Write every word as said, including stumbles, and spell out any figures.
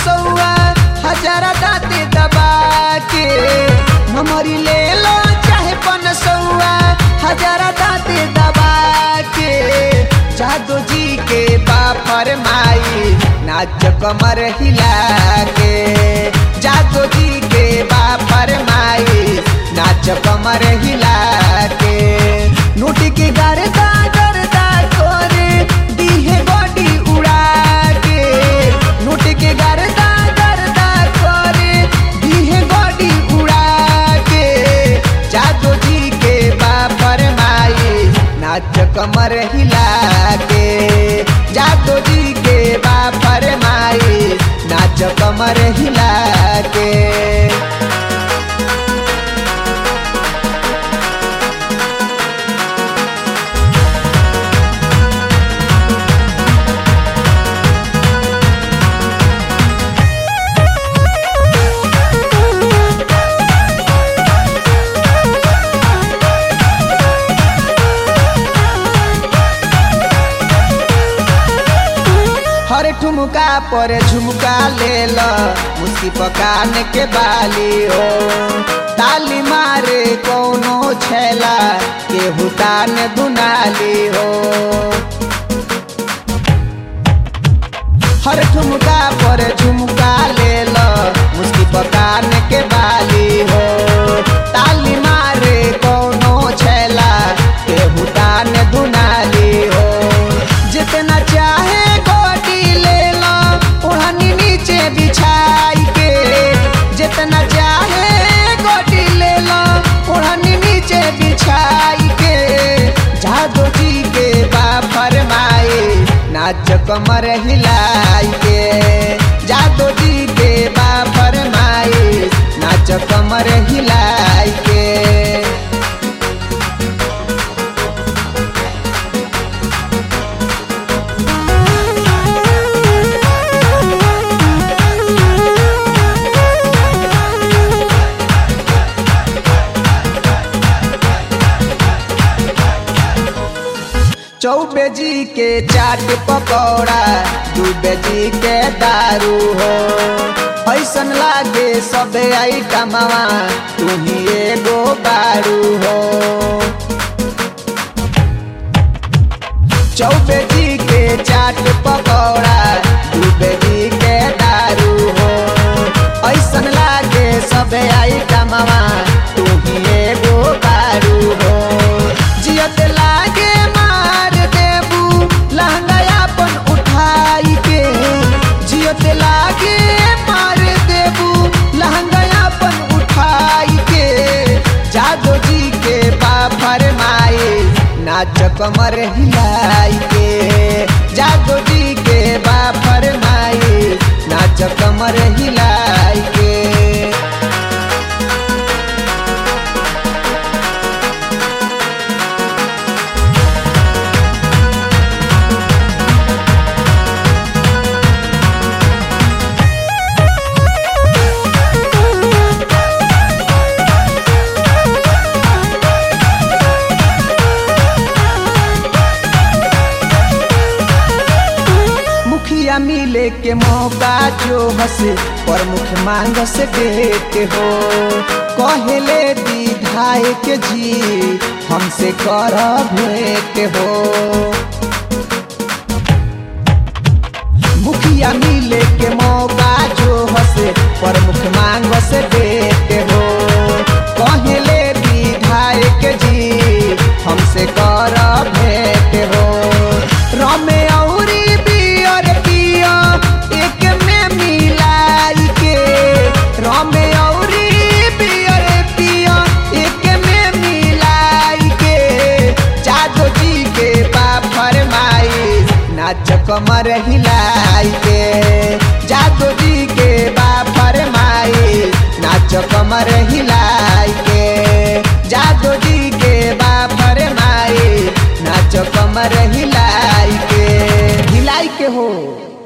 सौआ हजारा दाते दबा के नमरी ले लो चाहे पन सौआ हजारा दाते दबा के जादू जी के बापर माई नाच कमर हिला के जादू जी के बापर माई नाच कमर हिला के नोट के गर्दा गर्दा करे दीहे बॉडी उड़ा के नोट के गर्दा गर्दा करे दीहे बॉडी उड़ा के जादू जी के बापर माई नाच कमर हिला के जादू जी के बापर माई नाच कमर हिला के हर ठुमका पर झुमका ले लो मुस्की पकान के बाली हो ताली मारे कोनो छैला केहू तान दुनाली हो हर ठुमका पर झुमका ले लो मुस्की पकान के बाली हो ताली मारे कोनो छैला केहू तान दुनाली हो जितना चाहे बिछाई के जितना चाहे गोटी ले लो ओढ़नी नीचे बिछाई के जादू जी के बापर माई नाच कमर हिलाई के जादू जी के बापर माई नाच कमर हिलाई के चौबे जी के चाट पकौड़ा दुबे जी के दारू हो ऐसन लागे सब आइटमवा तू ही एगो बारू हो चौबे जी के चाट पकौड़ा दुबे जी के दारू हो ऐसन लागे सब आइटमवा तू ही एगो बारू हो जियत लागे जियत लागे मार देबू लहंगायापन उठाई के जादू जी के बापर माई नाच कमर हिलाई के जादू जी के बापर माई नाच कमर हिलाई के मुखिया मिले के मौका जो हसे प्रमुख मांग से देते हो कहले विधायक जी हमसे कर भेंट हो मुखिया मिले के मौका जो हसे प्रमुख मांग से देते हो कहले विधायक जी हमसे कर भेंट हो रमे औरी एक में मिलाई के रमे औरी बियर पिया एक में मिलाई के जादू जी के बापर माई नाच कमर हिलाई के जादू जी के बापर माई नाच कमर हिलाई के जादू जी के बापर माई नाच कमर हिलाई के हिलाई के हो।